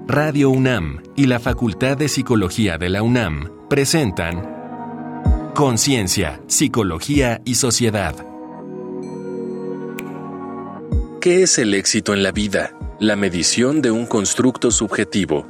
Radio UNAM y la Facultad de Psicología de la UNAM presentan Conciencia, Psicología y Sociedad. ¿Qué es el éxito en la vida? La medición de un constructo subjetivo.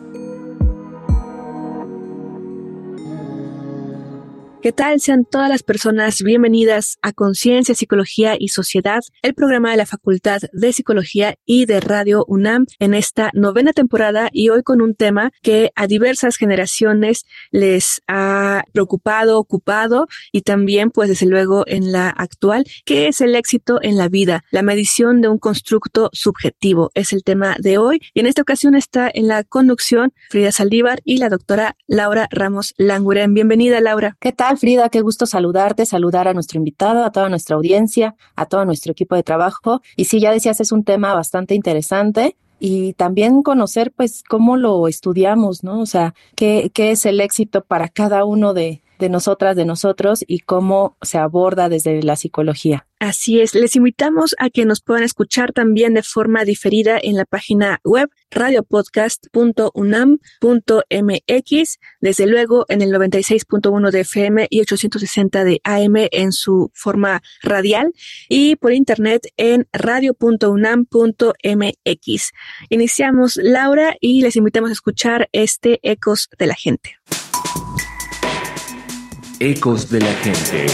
¿Qué tal? Sean todas las personas bienvenidas a Conciencia, Psicología y Sociedad, el programa de la Facultad de Psicología y de Radio UNAM en esta 9ª temporada, y hoy con un tema que a diversas generaciones les ha preocupado, ocupado y también pues desde luego en la actual, que es el éxito en la vida, la medición de un constructo subjetivo. Es el tema de hoy y en esta ocasión está en la conducción Frida Saldívar y la doctora Laura Ramos Languren. Bienvenida, Laura. ¿Qué tal, Frida? Qué gusto saludarte, saludar a nuestro invitado, a toda nuestra audiencia, a todo nuestro equipo de trabajo. Y sí, ya decías, es un tema bastante interesante y también conocer pues cómo lo estudiamos, ¿no? O sea, qué es el éxito para cada uno de nosotras, de nosotros, y cómo se aborda desde la psicología. Así es, les invitamos a que nos puedan escuchar también de forma diferida en la página web radiopodcast.unam.mx, desde luego en el 96.1 de FM y 860 de AM en su forma radial, y por internet en radio.unam.mx. Iniciamos, Laura, y les invitamos a escuchar Ecos de la Gente. Ecos de la Gente.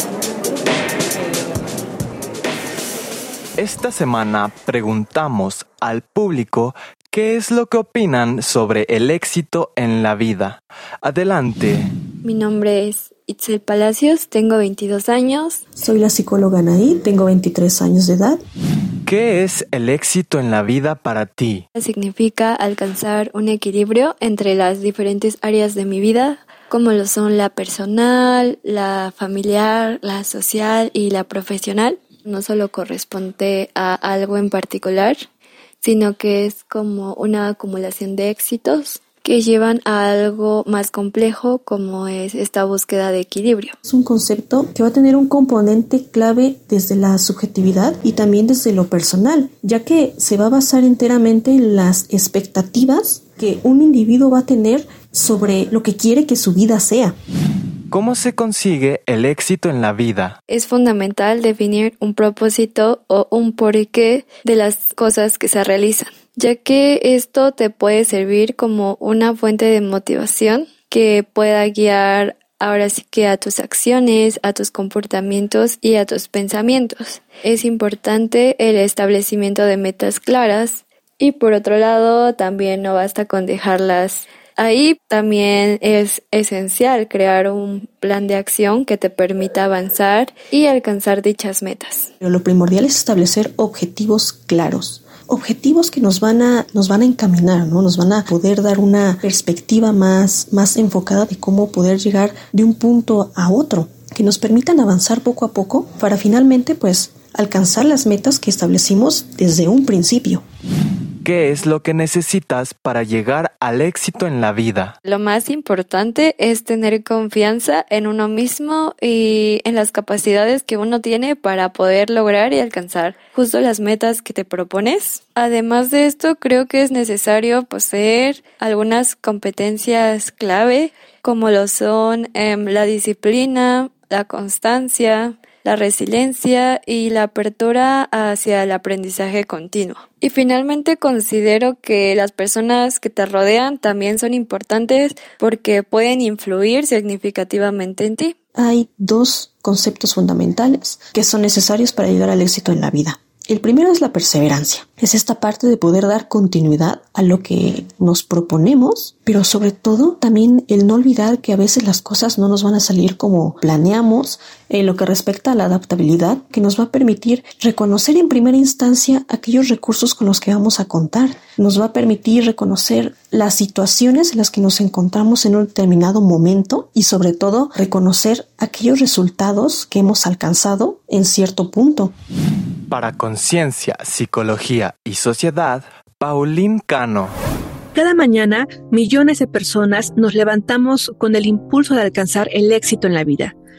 Esta semana preguntamos al público qué es lo que opinan sobre el éxito en la vida. Adelante. Mi nombre es Itzel Palacios, tengo 22 años. Soy la psicóloga Anaí, tengo 23 años de edad. ¿Qué es el éxito en la vida para ti? Significa alcanzar un equilibrio entre las diferentes áreas de mi vida, como lo son la personal, la familiar, la social y la profesional. No solo corresponde a algo en particular, sino que es como una acumulación de éxitos que llevan a algo más complejo, como es esta búsqueda de equilibrio. Es un concepto que va a tener un componente clave desde la subjetividad y también desde lo personal, ya que se va a basar enteramente en las expectativas que un individuo va a tener sobre lo que quiere que su vida sea. ¿Cómo se consigue el éxito en la vida? Es fundamental definir un propósito o un porqué de las cosas que se realizan, ya que esto te puede servir como una fuente de motivación que pueda guiar ahora sí que a tus acciones, a tus comportamientos y a tus pensamientos. Es importante el establecimiento de metas claras y por otro lado también no basta con dejarlas ahí. También es esencial crear un plan de acción que te permita avanzar y alcanzar dichas metas. Pero lo primordial es establecer objetivos claros. Objetivos que nos van a encaminar, ¿no? Nos van a poder dar una perspectiva más enfocada de cómo poder llegar de un punto a otro, que nos permitan avanzar poco a poco para finalmente pues alcanzar las metas que establecimos desde un principio. ¿Qué es lo que necesitas para llegar al éxito en la vida? Lo más importante es tener confianza en uno mismo y en las capacidades que uno tiene para poder lograr y alcanzar justo las metas que te propones. Además de esto, creo que es necesario poseer algunas competencias clave, como lo son la disciplina, la constancia, la resiliencia y la apertura hacia el aprendizaje continuo. Y finalmente considero que las personas que te rodean también son importantes porque pueden influir significativamente en ti. Hay 2 conceptos fundamentales que son necesarios para llegar al éxito en la vida. El primero es la perseverancia. Es esta parte de poder dar continuidad a lo que nos proponemos, pero sobre todo también el no olvidar que a veces las cosas no nos van a salir como planeamos, en lo que respecta a la adaptabilidad, que nos va a permitir reconocer en primera instancia aquellos recursos con los que vamos a contar. Nos va a permitir reconocer las situaciones en las que nos encontramos en un determinado momento y sobre todo reconocer aquellos resultados que hemos alcanzado en cierto punto. Para Conciencia, Psicología y Sociedad, Paulín Cano. Cada mañana, millones de personas nos levantamos con el impulso de alcanzar el éxito en la vida.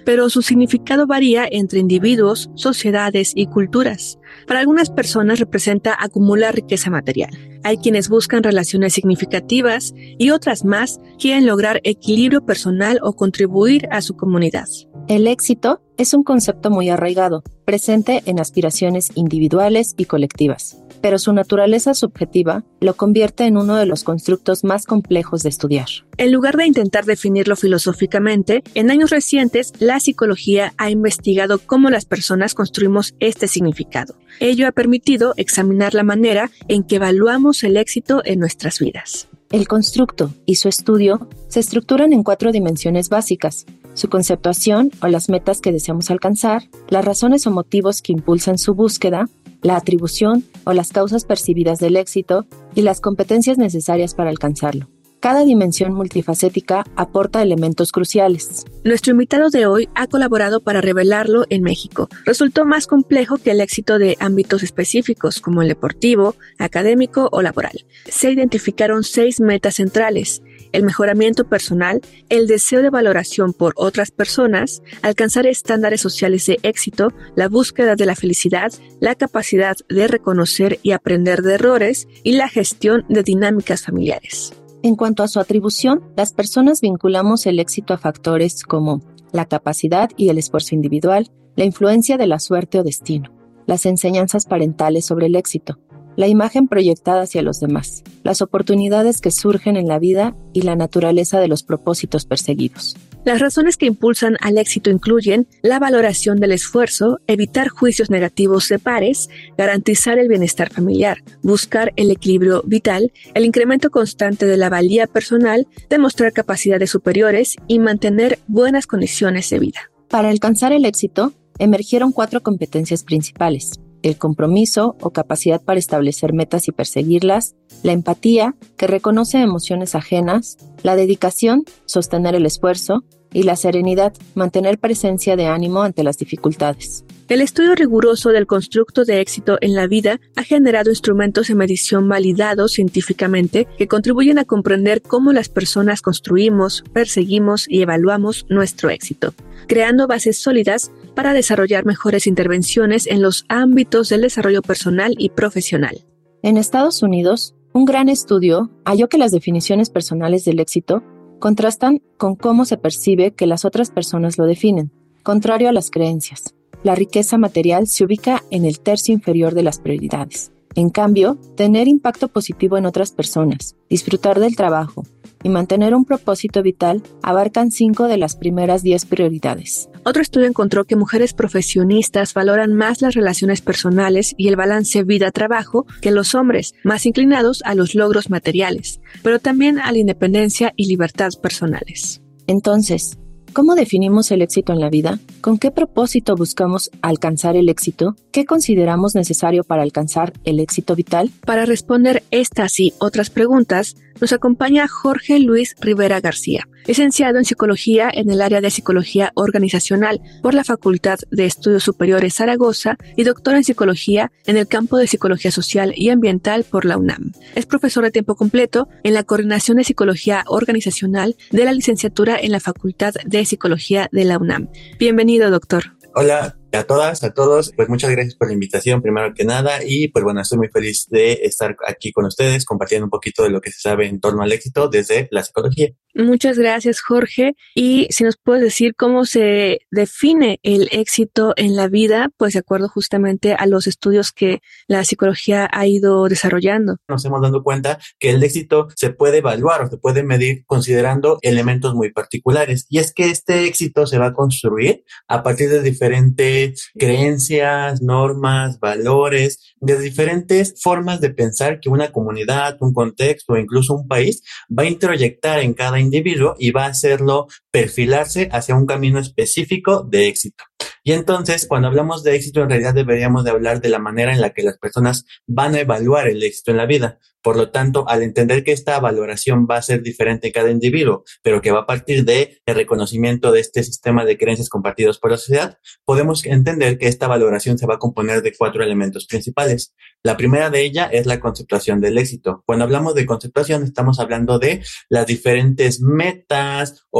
pero su significado varía entre individuos, sociedades y culturas. Para algunas personas representa acumular riqueza material. Hay quienes buscan relaciones significativas y otras más quieren lograr equilibrio personal o contribuir a su comunidad. El éxito es un concepto muy arraigado, presente en aspiraciones individuales y colectivas, pero su naturaleza subjetiva lo convierte en uno de los constructos más complejos de estudiar. En lugar de intentar definirlo filosóficamente, en años recientes la psicología ha investigado cómo las personas construimos este significado. Ello ha permitido examinar la manera en que evaluamos el éxito en nuestras vidas. El constructo y su estudio se estructuran en 4 dimensiones básicas: su conceptuación o las metas que deseamos alcanzar, las razones o motivos que impulsan su búsqueda, la atribución o las causas percibidas del éxito y las competencias necesarias para alcanzarlo. Cada dimensión multifacética aporta elementos cruciales. Nuestro invitado de hoy ha colaborado para revelarlo en México. Resultó más complejo que el éxito de ámbitos específicos como el deportivo, académico o laboral. Se identificaron 6 metas centrales: el mejoramiento personal, el deseo de valoración por otras personas, alcanzar estándares sociales de éxito, la búsqueda de la felicidad, la capacidad de reconocer y aprender de errores y la gestión de dinámicas familiares. En cuanto a su atribución, las personas vinculamos el éxito a factores como la capacidad y el esfuerzo individual, la influencia de la suerte o destino, las enseñanzas parentales sobre el éxito, la imagen proyectada hacia los demás, las oportunidades que surgen en la vida y la naturaleza de los propósitos perseguidos. Las razones que impulsan al éxito incluyen la valoración del esfuerzo, evitar juicios negativos de pares, garantizar el bienestar familiar, buscar el equilibrio vital, el incremento constante de la valía personal, demostrar capacidades superiores y mantener buenas condiciones de vida. Para alcanzar el éxito, emergieron 4 competencias principales: el compromiso o capacidad para establecer metas y perseguirlas, la empatía, que reconoce emociones ajenas, la dedicación, sostener el esfuerzo, y la serenidad, mantener presencia de ánimo ante las dificultades. El estudio riguroso del constructo de éxito en la vida ha generado instrumentos de medición validados científicamente que contribuyen a comprender cómo las personas construimos, perseguimos y evaluamos nuestro éxito, creando bases sólidas para desarrollar mejores intervenciones en los ámbitos del desarrollo personal y profesional. En Estados Unidos, un gran estudio halló que las definiciones personales del éxito contrastan con cómo se percibe que las otras personas lo definen, contrario a las creencias. La riqueza material se ubica en el tercio inferior de las prioridades. En cambio, tener impacto positivo en otras personas, disfrutar del trabajo y mantener un propósito vital abarcan 5 de las primeras 10 prioridades. Otro estudio encontró que mujeres profesionistas valoran más las relaciones personales y el balance vida-trabajo que los hombres, más inclinados a los logros materiales, pero también a la independencia y libertad personales. Entonces, ¿cómo definimos el éxito en la vida? ¿Con qué propósito buscamos alcanzar el éxito? ¿Qué consideramos necesario para alcanzar el éxito vital? Para responder estas y otras preguntas, nos acompaña Jorge Luis Rivera García, licenciado en Psicología en el área de Psicología Organizacional por la Facultad de Estudios Superiores Zaragoza y doctor en Psicología en el campo de Psicología Social y Ambiental por la UNAM. Es profesor de tiempo completo en la Coordinación de Psicología Organizacional de la licenciatura en la Facultad de Psicología de la UNAM. Bienvenido, doctor. Hola a todas, a todos, pues muchas gracias por la invitación primero que nada y pues bueno, estoy muy feliz de estar aquí con ustedes compartiendo un poquito de lo que se sabe en torno al éxito desde la psicología. Muchas gracias, Jorge. Y si nos puedes decir cómo se define el éxito en la vida, pues de acuerdo justamente a los estudios que la psicología ha ido desarrollando. Nos hemos dado cuenta que el éxito se puede evaluar o se puede medir considerando elementos muy particulares. Y es que este éxito se va a construir a partir de diferentes creencias, normas, valores, de diferentes formas de pensar que una comunidad, un contexto o incluso un país va a introyectar en cada individuo y va a hacerlo perfilarse hacia un camino específico de éxito. Y entonces, cuando hablamos de éxito, en realidad deberíamos de hablar de la manera en la que las personas van a evaluar el éxito en la vida. Por lo tanto, al entender que esta valoración va a ser diferente en cada individuo, pero que va a partir del reconocimiento de este sistema de creencias compartidos por la sociedad, podemos entender que esta valoración se va a componer de 4 elementos principales. La primera de ellas es la conceptuación del éxito. Cuando hablamos de conceptuación, estamos hablando de las diferentes metas o propósitos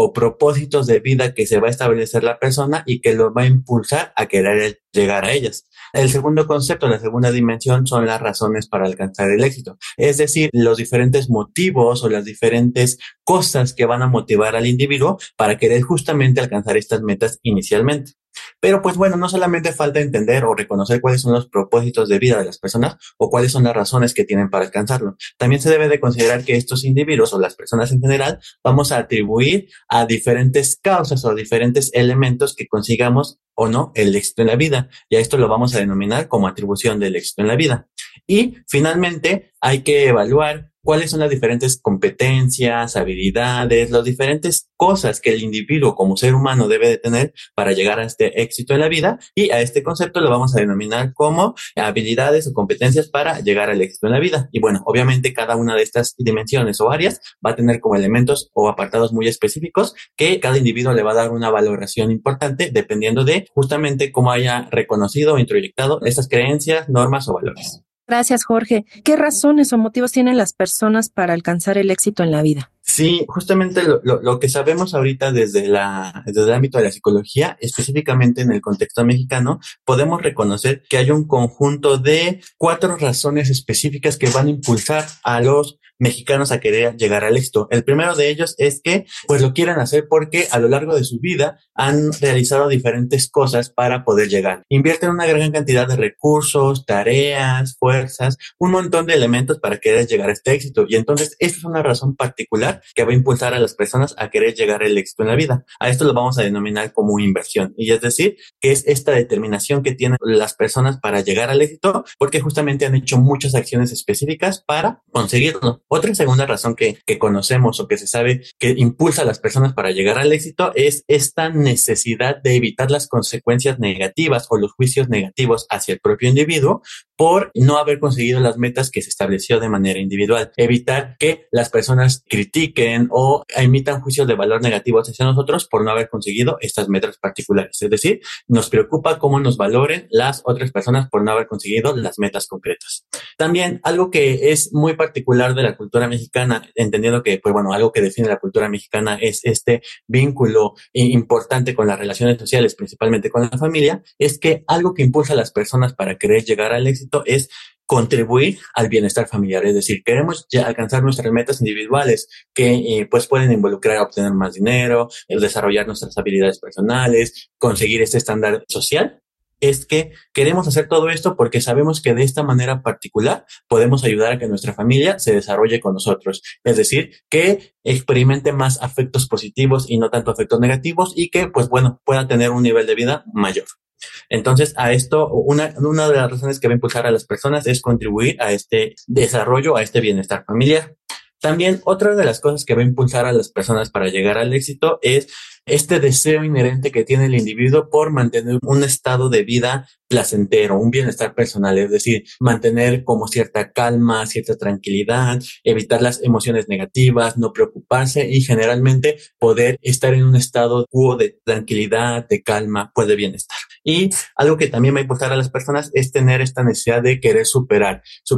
propósitos de vida que se va a establecer la persona y que lo va a impulsar a querer llegar a ellas. El segundo concepto, la segunda dimensión, son las razones para alcanzar el éxito. Es decir, los diferentes motivos o las diferentes cosas que van a motivar al individuo para querer justamente alcanzar estas metas inicialmente. Pero pues bueno, no solamente falta entender o reconocer cuáles son los propósitos de vida de las personas o cuáles son las razones que tienen para alcanzarlo. También se debe de considerar que estos individuos o las personas en general vamos a atribuir a diferentes causas o a diferentes elementos que consigamos o no el éxito en la vida. Y a esto lo vamos a denominar como atribución del éxito en la vida. Y finalmente hay que evaluar cuáles son las diferentes competencias, habilidades, las diferentes cosas que el individuo como ser humano debe de tener para llegar a este éxito en la vida, y a este concepto lo vamos a denominar como habilidades o competencias para llegar al éxito en la vida. Y bueno, obviamente cada una de estas dimensiones o áreas va a tener como elementos o apartados muy específicos que cada individuo le va a dar una valoración importante dependiendo de justamente cómo haya reconocido o introyectado estas creencias, normas o valores. Gracias, Jorge. ¿Qué razones o motivos tienen las personas para alcanzar el éxito en la vida? Sí, justamente lo que sabemos ahorita desde el ámbito de la psicología, específicamente en el contexto mexicano, podemos reconocer que hay un conjunto de 4 razones específicas que van a impulsar a los mexicanos a querer llegar al éxito. El primero de ellos es que pues lo quieren hacer porque a lo largo de su vida han realizado diferentes cosas para poder llegar. Invierten una gran cantidad de recursos, tareas, fuerzas, un montón de elementos para querer llegar a este éxito. Y entonces esta es una razón particular que va a impulsar a las personas a querer llegar al éxito en la vida. A esto lo vamos a denominar como inversión. Y es decir, que es esta determinación que tienen las personas para llegar al éxito porque justamente han hecho muchas acciones específicas para conseguirlo. Otra segunda razón que conocemos o que se sabe que impulsa a las personas para llegar al éxito es esta necesidad de evitar las consecuencias negativas o los juicios negativos hacia el propio individuo por no haber conseguido las metas que se estableció de manera individual. Evitar que las personas critiquen o emitan juicios de valor negativos hacia nosotros por no haber conseguido estas metas particulares. Es decir, nos preocupa cómo nos valoren las otras personas por no haber conseguido las metas concretas. También algo que es muy particular de la cultura mexicana, entendiendo que, pues bueno, algo que define la cultura mexicana es este vínculo importante con las relaciones sociales, principalmente con la familia, es que algo que impulsa a las personas para querer llegar al éxito es contribuir al bienestar familiar. Es decir, queremos ya alcanzar nuestras metas individuales que pues pueden involucrar obtener más dinero, desarrollar nuestras habilidades personales, conseguir este estándar social. Es que queremos hacer todo esto porque sabemos que de esta manera particular podemos ayudar a que nuestra familia se desarrolle con nosotros. Es decir, que experimente más afectos positivos y no tanto afectos negativos y que, pues bueno, pueda tener un nivel de vida mayor. Entonces, a esto, una de las razones que va a impulsar a las personas es contribuir a este desarrollo, a este bienestar familiar. También otra de las cosas que va a impulsar a las personas para llegar al éxito es este deseo inherente que tiene el individuo por mantener un estado de vida placentero, un bienestar personal, es decir, mantener como cierta calma, cierta tranquilidad, evitar las emociones negativas, no preocuparse y generalmente poder estar en un estado de tranquilidad, de calma, pues de bienestar. Y algo que también va a impulsar a las personas es tener esta necesidad de querer superar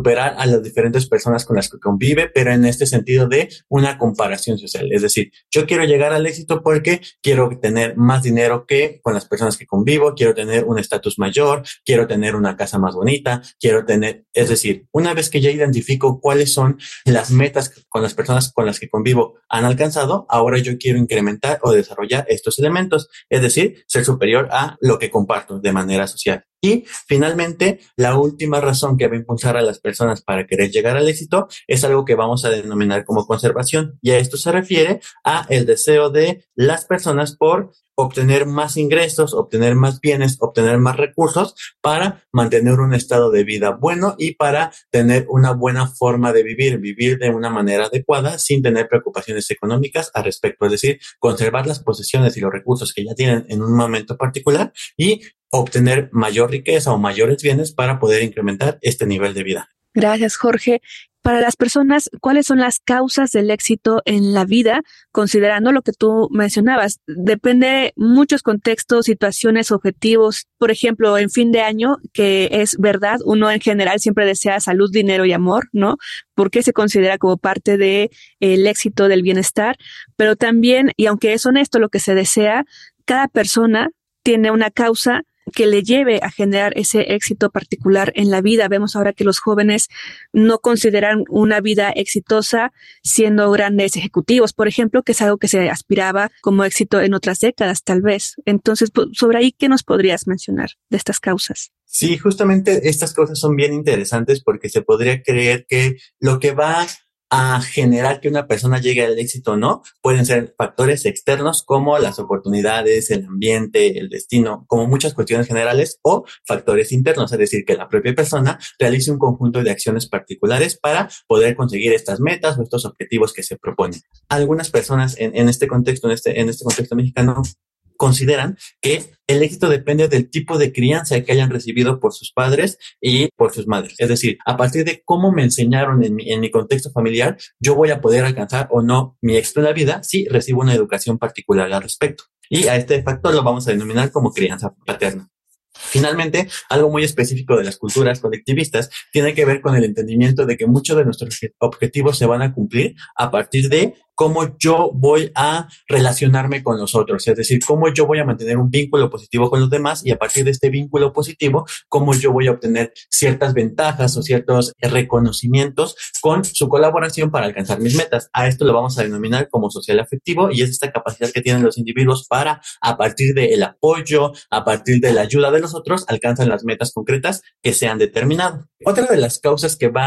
a las diferentes personas con las que convive, pero en este sentido de una comparación social. Es decir, yo quiero llegar al éxito porque quiero tener más dinero que con las personas que convivo, quiero tener un estatus mayor, quiero tener una casa más bonita, es decir, una vez que ya identifico cuáles son las metas con las personas con las que convivo han alcanzado, ahora yo quiero incrementar o desarrollar estos elementos, es decir, ser superior a lo que comparto de manera social. Y finalmente, la última razón que va a impulsar a las personas para querer llegar al éxito es algo que vamos a denominar como conservación. Y a esto se refiere a el deseo de las personas por obtener más ingresos, obtener más bienes, obtener más recursos para mantener un estado de vida bueno y para tener una buena forma de vivir de una manera adecuada sin tener preocupaciones económicas al respecto. Es decir, conservar las posesiones y los recursos que ya tienen en un momento particular y obtener mayor riqueza o mayores bienes para poder incrementar este nivel de vida. Gracias, Jorge. Para las personas, ¿cuáles son las causas del éxito en la vida? Considerando lo que tú mencionabas, depende muchos contextos, situaciones, objetivos. Por ejemplo, en fin de año, que es verdad, uno en general siempre desea salud, dinero y amor, ¿no? Porque se considera como parte de el éxito del bienestar. Pero también, y aunque es honesto lo que se desea, cada persona tiene una causa que le lleve a generar ese éxito particular en la vida. Vemos ahora que los jóvenes no consideran una vida exitosa siendo grandes ejecutivos, por ejemplo, que es algo que se aspiraba como éxito en otras décadas, tal vez. Entonces, sobre ahí, ¿qué nos podrías mencionar de estas causas? Sí, justamente estas cosas son bien interesantes porque se podría creer que lo que va a generar que una persona llegue al éxito o no pueden ser factores externos como las oportunidades, el ambiente, el destino, como muchas cuestiones generales, o factores internos, es decir, que la propia persona realice un conjunto de acciones particulares para poder conseguir estas metas o estos objetivos que se proponen. Algunas personas en este contexto, en este contexto mexicano, consideran que el éxito depende del tipo de crianza que hayan recibido por sus padres y por sus madres. Es decir, a partir de cómo me enseñaron en mi contexto familiar, yo voy a poder alcanzar o no mi éxito en la vida si recibo una educación particular al respecto. Y a este factor lo vamos a denominar como crianza paterna. Finalmente, algo muy específico de las culturas colectivistas tiene que ver con el entendimiento de que muchos de nuestros objetivos se van a cumplir a partir de cómo yo voy a relacionarme con los otros, es decir, cómo yo voy a mantener un vínculo positivo con los demás y a partir de este vínculo positivo, cómo yo voy a obtener ciertas ventajas o ciertos reconocimientos con su colaboración para alcanzar mis metas. A esto lo vamos a denominar como social afectivo y es esta capacidad que tienen los individuos para, a partir del apoyo, a partir de la ayuda de los otros, alcanzan las metas concretas que se han determinado. Otra de las causas que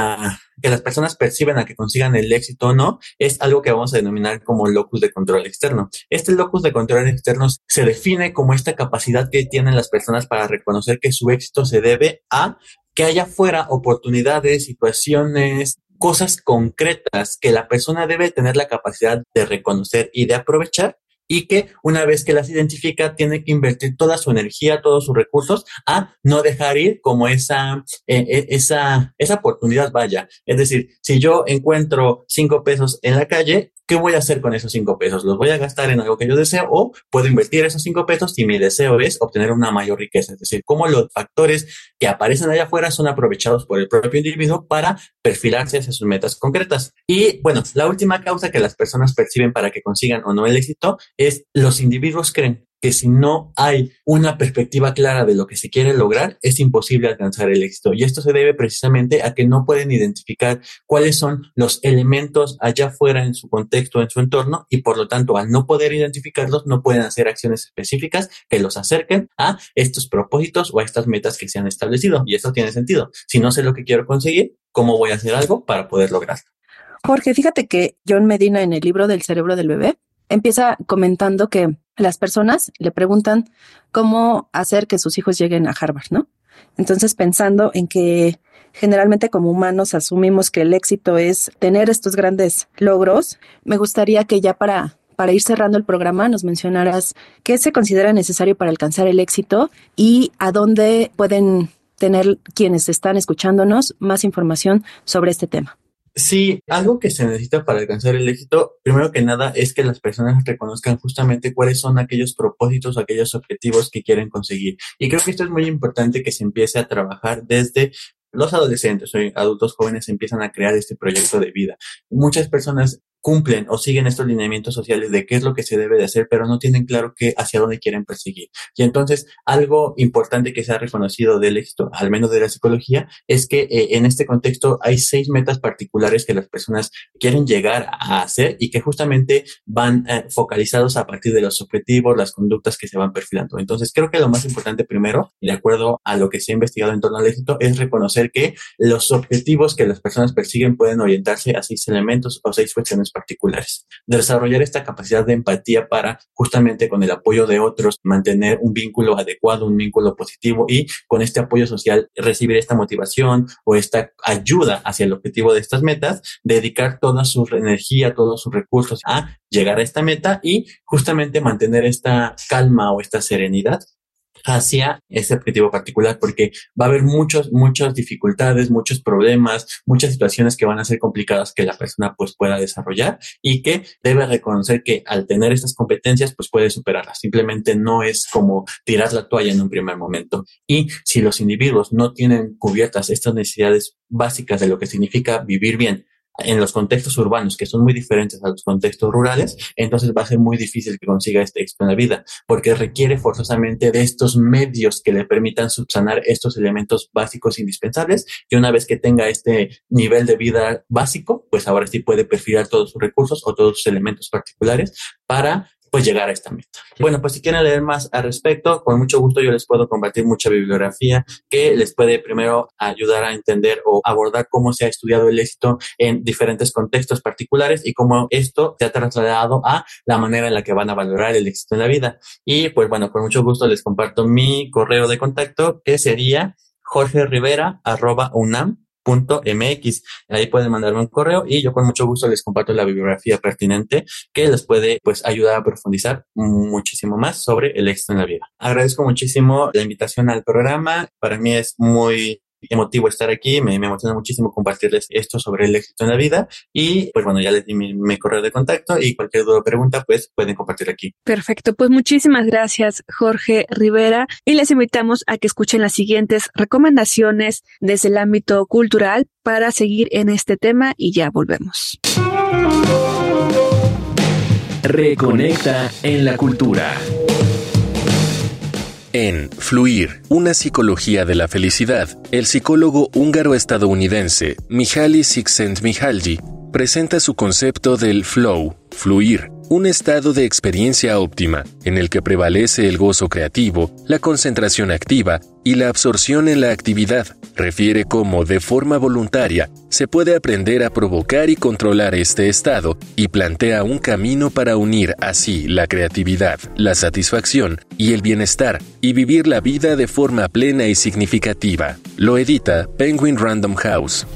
que las personas perciben a que consigan el éxito o no, es algo que vamos a denominar como locus de control externo. Este locus de control externo se define como esta capacidad que tienen las personas para reconocer que su éxito se debe a que haya fuera oportunidades, situaciones, cosas concretas que la persona debe tener la capacidad de reconocer y de aprovechar, y que una vez que las identifica tiene que invertir toda su energía, todos sus recursos a no dejar ir como esa oportunidad vaya. Es decir, si yo encuentro 5 pesos en la calle, ¿qué voy a hacer con esos 5 pesos? ¿Los voy a gastar en algo que yo deseo o puedo invertir esos 5 pesos si mi deseo es obtener una mayor riqueza? Es decir, cómo los factores que aparecen allá afuera son aprovechados por el propio individuo para perfilarse hacia sus metas concretas. Y bueno, la última causa que las personas perciben para que consigan o no el éxito es los individuos creen que si no hay una perspectiva clara de lo que se quiere lograr, es imposible alcanzar el éxito. Y esto se debe precisamente a que no pueden identificar cuáles son los elementos allá afuera en su contexto, en su entorno, y por lo tanto, al no poder identificarlos, no pueden hacer acciones específicas que los acerquen a estos propósitos o a estas metas que se han establecido. Y eso tiene sentido. Si no sé lo que quiero conseguir, ¿cómo voy a hacer algo para poder lograrlo? Jorge, fíjate que John Medina en el libro del cerebro del bebé empieza comentando que las personas le preguntan cómo hacer que sus hijos lleguen a Harvard, ¿no? Entonces, pensando en que generalmente como humanos asumimos que el éxito es tener estos grandes logros, me gustaría que ya para ir cerrando el programa nos mencionaras qué se considera necesario para alcanzar el éxito y a dónde pueden tener quienes están escuchándonos más información sobre este tema. Sí, algo que se necesita para alcanzar el éxito, primero que nada, es que las personas reconozcan justamente cuáles son aquellos propósitos, aquellos objetivos que quieren conseguir. Y creo que esto es muy importante que se empiece a trabajar desde los adolescentes o adultos jóvenes empiezan a crear este proyecto de vida. Muchas personas cumplen o siguen estos lineamientos sociales de qué es lo que se debe de hacer, pero no tienen claro hacia dónde quieren perseguir. Y entonces, algo importante que se ha reconocido del éxito, al menos de la psicología, es que en este contexto hay 6 metas particulares que las personas quieren llegar a hacer y que justamente van focalizados a partir de los objetivos, las conductas que se van perfilando. Entonces, creo que lo más importante primero, de acuerdo a lo que se ha investigado en torno al éxito, es reconocer que los objetivos que las personas persiguen pueden orientarse a 6 elementos o 6 cuestiones particulares. Desarrollar esta capacidad de empatía para justamente con el apoyo de otros mantener un vínculo adecuado, un vínculo positivo y con este apoyo social recibir esta motivación o esta ayuda hacia el objetivo de estas metas, dedicar toda su energía, todos sus recursos a llegar a esta meta y justamente mantener esta calma o esta serenidad hacia ese objetivo particular, porque va a haber muchas dificultades, muchos problemas, muchas situaciones que van a ser complicadas que la persona pues pueda desarrollar y que debe reconocer que al tener estas competencias pues puede superarlas. Simplemente no es como tirar la toalla en un primer momento. Y si los individuos no tienen cubiertas estas necesidades básicas de lo que significa vivir bien en los contextos urbanos, que son muy diferentes a los contextos rurales, entonces va a ser muy difícil que consiga este éxito en la vida, porque requiere forzosamente de estos medios que le permitan subsanar estos elementos básicos indispensables, y una vez que tenga este nivel de vida básico, pues ahora sí puede perfilar todos sus recursos o todos sus elementos particulares para pues llegar a esta meta. Bueno, pues si quieren leer más al respecto, con mucho gusto yo les puedo compartir mucha bibliografía que les puede primero ayudar a entender o abordar cómo se ha estudiado el éxito en diferentes contextos particulares y cómo esto se ha trasladado a la manera en la que van a valorar el éxito en la vida. Y pues bueno, con mucho gusto les comparto mi correo de contacto, que sería jorgerivera@unam.mx. Ahí pueden mandarme un correo y yo con mucho gusto les comparto la bibliografía pertinente que les puede pues ayudar a profundizar muchísimo más sobre el éxito en la vida. Agradezco muchísimo la invitación al programa. Para mí es muy emotivo estar aquí, me emociona muchísimo compartirles esto sobre el éxito en la vida y pues bueno, ya les di mi correo de contacto y cualquier duda o pregunta pues pueden compartir aquí. Perfecto, pues muchísimas gracias Jorge Rivera y les invitamos a que escuchen las siguientes recomendaciones desde el ámbito cultural para seguir en este tema y ya volvemos. Reconecta en la cultura. En Fluir, una psicología de la felicidad, el psicólogo húngaro-estadounidense Mihaly Csikszentmihalyi presenta su concepto del flow, fluir, un estado de experiencia óptima en el que prevalece el gozo creativo, la concentración activa y la absorción en la actividad. Refiere cómo, de forma voluntaria, se puede aprender a provocar y controlar este estado y plantea un camino para unir así la creatividad, la satisfacción y el bienestar y vivir la vida de forma plena y significativa. Lo edita Penguin Random House.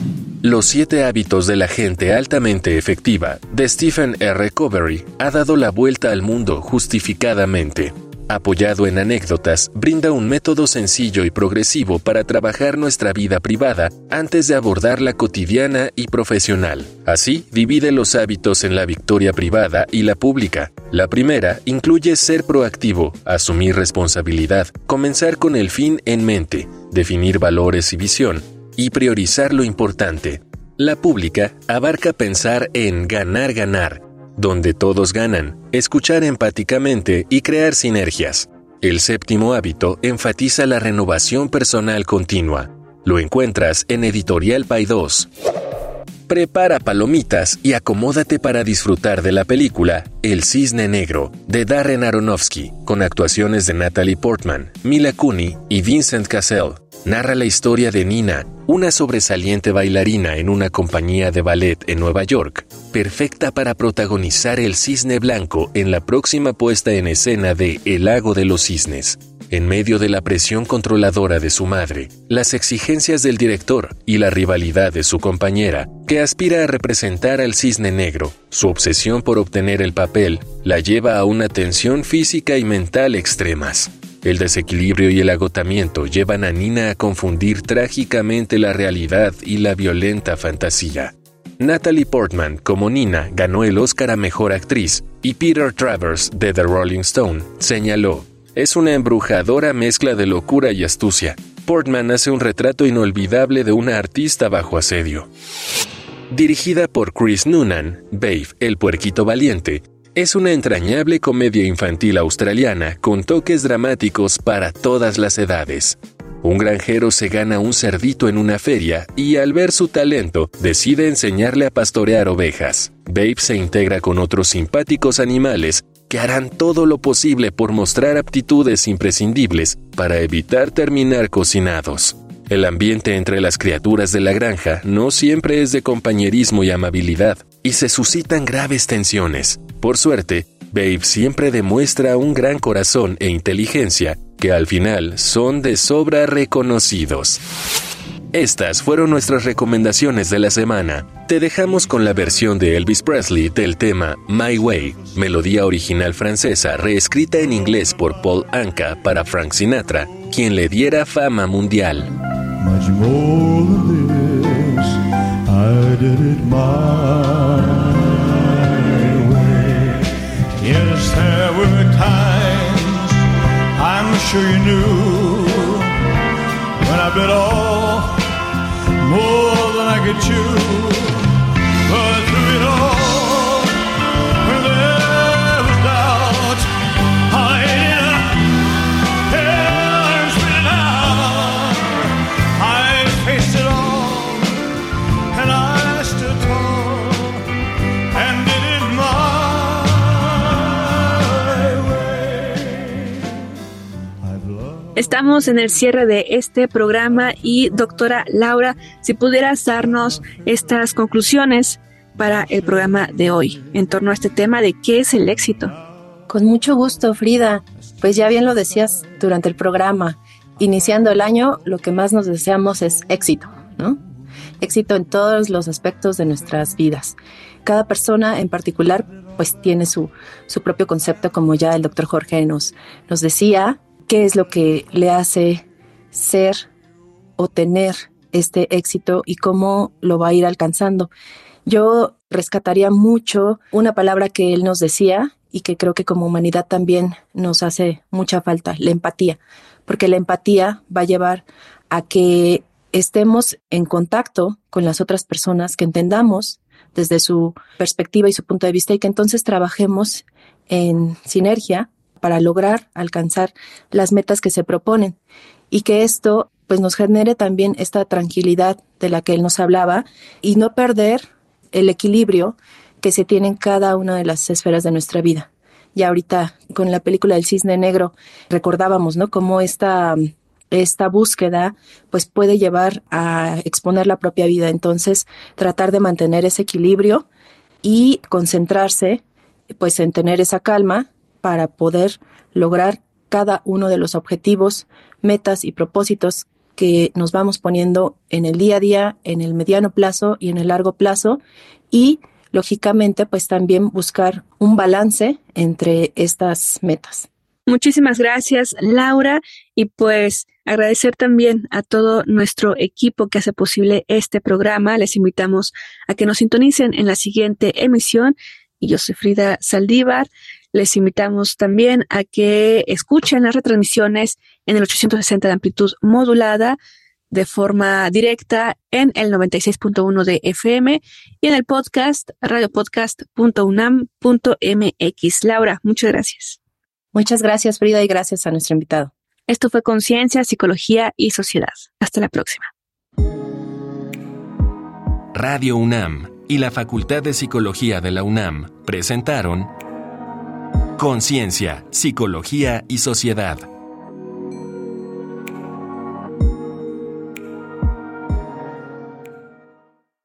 Los 7 hábitos de la gente altamente efectiva, de Stephen R. Covey, ha dado la vuelta al mundo justificadamente. Apoyado en anécdotas, brinda un método sencillo y progresivo para trabajar nuestra vida privada antes de abordar la cotidiana y profesional. Así, divide los hábitos en la victoria privada y la pública. La primera incluye ser proactivo, asumir responsabilidad, comenzar con el fin en mente, definir valores y visión, y priorizar lo importante. La pública abarca pensar en ganar, donde todos ganan, escuchar empáticamente y crear sinergias. El 7º hábito enfatiza la renovación personal continua. Lo encuentras en Editorial Paidós. Prepara palomitas y acomódate para disfrutar de la película El Cisne Negro, de Darren Aronofsky, con actuaciones de Natalie Portman, Mila Kunis y Vincent Cassel. Narra la historia de Nina, una sobresaliente bailarina en una compañía de ballet en Nueva York, perfecta para protagonizar el cisne blanco en la próxima puesta en escena de El Lago de los Cisnes. En medio de la presión controladora de su madre, las exigencias del director y la rivalidad de su compañera, que aspira a representar al cisne negro, su obsesión por obtener el papel la lleva a una tensión física y mental extremas. El desequilibrio y el agotamiento llevan a Nina a confundir trágicamente la realidad y la violenta fantasía. Natalie Portman, como Nina, ganó el Oscar a Mejor Actriz, y Peter Travers, de The Rolling Stone, señaló: «Es una embrujadora mezcla de locura y astucia. Portman hace un retrato inolvidable de una artista bajo asedio». Dirigida por Chris Noonan, Babe, el puerquito valiente, es una entrañable comedia infantil australiana con toques dramáticos para todas las edades. Un granjero se gana un cerdito en una feria y, al ver su talento, decide enseñarle a pastorear ovejas. Babe se integra con otros simpáticos animales que harán todo lo posible por mostrar aptitudes imprescindibles para evitar terminar cocinados. El ambiente entre las criaturas de la granja no siempre es de compañerismo y amabilidad, y se suscitan graves tensiones. Por suerte, Babe siempre demuestra un gran corazón e inteligencia que al final son de sobra reconocidos. Estas fueron nuestras recomendaciones de la semana. Te dejamos con la versión de Elvis Presley del tema My Way, melodía original francesa reescrita en inglés por Paul Anka para Frank Sinatra, quien le diera fama mundial. Much more than this, I did it my way. Yes, there were times, I'm sure you knew, when I bit off more than I could chew. But through it all, when there was doubt, I ate it up, and spit it out. I faced it all, and I stood tall, and did it my way. I've loved. Estamos en el cierre de este programa y, doctora Laura, si pudieras darnos estas conclusiones para el programa de hoy en torno a este tema de qué es el éxito. Con mucho gusto, Frida. Pues ya bien lo decías durante el programa, iniciando el año, lo que más nos deseamos es éxito, ¿no? Éxito en todos los aspectos de nuestras vidas. Cada persona en particular, pues tiene su propio concepto, como ya el doctor Jorge nos decía, qué es lo que le hace ser o tener este éxito y cómo lo va a ir alcanzando. Yo rescataría mucho una palabra que él nos decía y que creo que como humanidad también nos hace mucha falta, la empatía, porque la empatía va a llevar a que estemos en contacto con las otras personas, que entendamos desde su perspectiva y su punto de vista y que entonces trabajemos en sinergia para lograr alcanzar las metas que se proponen y que esto pues nos genere también esta tranquilidad de la que él nos hablaba y no perder el equilibrio que se tiene en cada una de las esferas de nuestra vida. Ya ahorita con la película del Cisne Negro recordábamos, ¿no?, cómo esta búsqueda pues puede llevar a exponer la propia vida. Entonces, tratar de mantener ese equilibrio y concentrarse pues en tener esa calma para poder lograr cada uno de los objetivos, metas y propósitos que nos vamos poniendo en el día a día, en el mediano plazo y en el largo plazo, y lógicamente pues también buscar un balance entre estas metas. Muchísimas gracias, Laura, y pues agradecer también a todo nuestro equipo que hace posible este programa. Les invitamos a que nos sintonicen en la siguiente emisión, y yo soy Frida Saldívar. Les invitamos también a que escuchen las retransmisiones en el 860 de amplitud modulada de forma directa en el 96.1 de FM y en el podcast radiopodcast.unam.mx. Laura, muchas gracias. Muchas gracias, Frida, y gracias a nuestro invitado. Esto fue Conciencia, Psicología y Sociedad. Hasta la próxima. Radio UNAM y la Facultad de Psicología de la UNAM presentaron Conciencia, Psicología y Sociedad.